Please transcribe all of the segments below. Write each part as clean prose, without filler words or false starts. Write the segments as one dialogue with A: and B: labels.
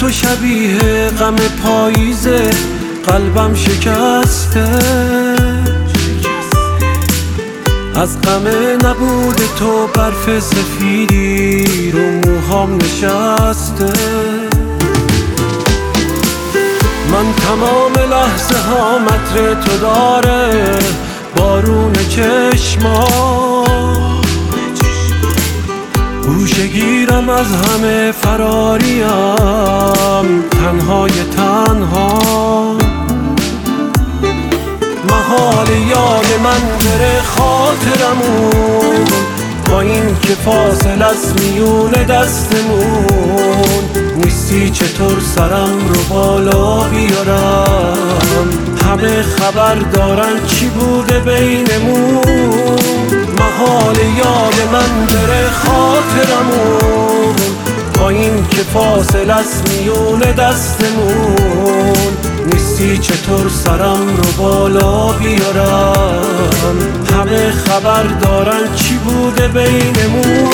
A: تو شبیه غم پاییزه، قلبم شکسته از غم نبود تو، برف سفیدی رو موهام نشسته. من تمام لحظه ها متر تو داره، بارون چشمام گوشه گیرم از همه فراریم، تنهای تنها. محال یاد من بره خاطرمون، با این که فاصله است میون دستمون. نیستی چطور سرم رو بالا بیارم، همه خبر دارن چی بوده بینمون. محال یاد من بره خاطرمون، با این که فاصله است میون دستمون. نیستی چطور سرم رو بالا بیارم، همه خبر دارن چی بوده بینمون.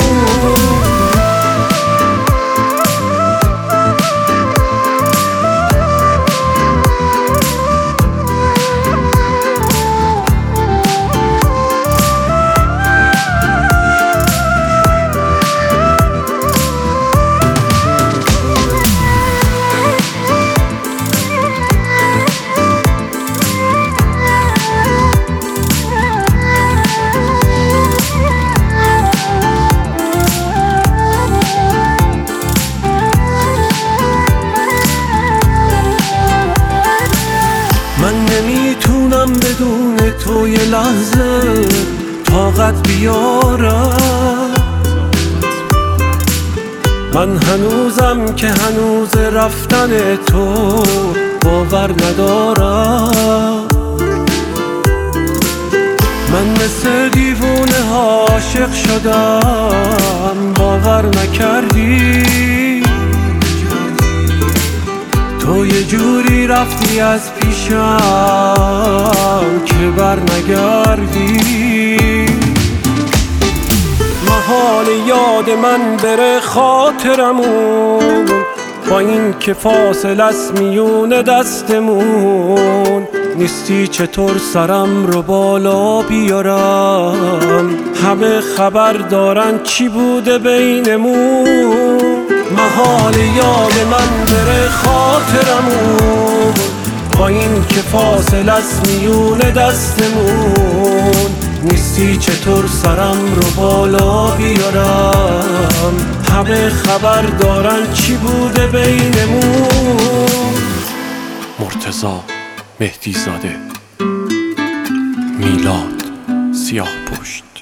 A: من نمیتونم بدون تو یه لحظه طاقت بیارم. من هنوزم که هنوز رفتن تو باور ندارم. من مثل دیوونه عاشق شدم، باور نکردی. تو یه جوری رفتی از پیشم که بر نگردی. محال یاد من بره خاطرمون، با این که فاصله است میون دستمون. نیستی چطور سرم رو بالا بیارم، همه خبر دارن چی بوده بینمون. محال یاد من بره خاطرمون، با این که فاصله است میون دستمون. نیستی چطور سرم رو بالا بیارم، همه خبر دارن چی بوده بینمون.
B: مرتضی مهدی زاده، میلاد سیاهپشت.